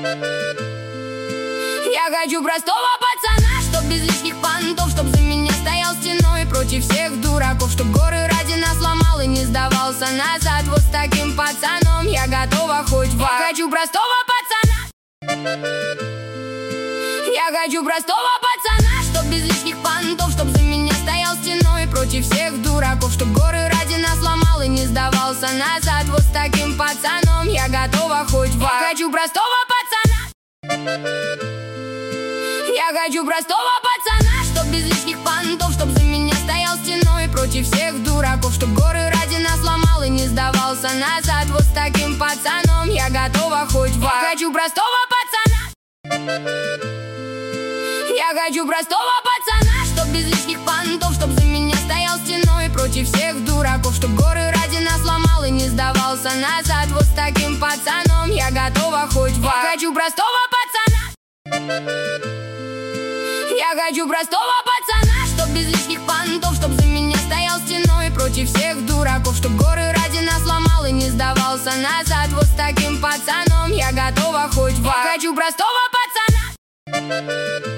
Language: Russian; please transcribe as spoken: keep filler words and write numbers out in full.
Я хочу простого пацана, чтоб без лишних понтов, чтоб за меня стоял стеной против всех дураков, чтоб горы ради нас ломал и не сдавался назад. Вот с таким пацаном я готова хоть в ад. Я хочу простого пацана. Я хочу простого пацана, чтоб без лишних понтов, чтоб за меня стоял стеной против всех дураков, чтоб горы ради нас ломал и не сдавался назад. Вот с таким пацаном я готова хоть в ад. Я хочу простого пацана. Я хочу простого пацана, чтоб без лишних понтов, чтоб за меня стоял стеной против всех дураков, чтоб горы ради нас ломал и не сдавался назад. Вот с таким пацаном я готова хоть в ад. Я хочу простого пацана. Я хочу простого пацана, чтоб без лишних понтов, чтоб за меня стоял стеной против всех дураков, чтоб горы ради нас ломал и не сдавался назад. Вот с таким пацаном я готова хоть в ад. Я хочу простого пацана. Я хочу простого пацана, чтоб без лишних понтов, чтоб за меня стоял стеной против всех дураков, чтоб горы ради нас ломал и не сдавался назад. Вот с таким пацаном я готова хоть в ад. Я хочу простого пацана. Я хочу простого пацана, чтоб без лишних понтов, чтоб за меня стоял стеной против всех дураков, чтоб горы ради нас ломал и не сдавался назад. Вот с таким пацаном я готова хоть в ад. Я хочу простого пацана, чтоб без лишних понтов, чтоб за меня стоял стеной против всех дураков, чтоб горы ради нас ломал и не сдавался назад. Вот с таким пацаном я готова хоть в ад. Я хочу простого пацана.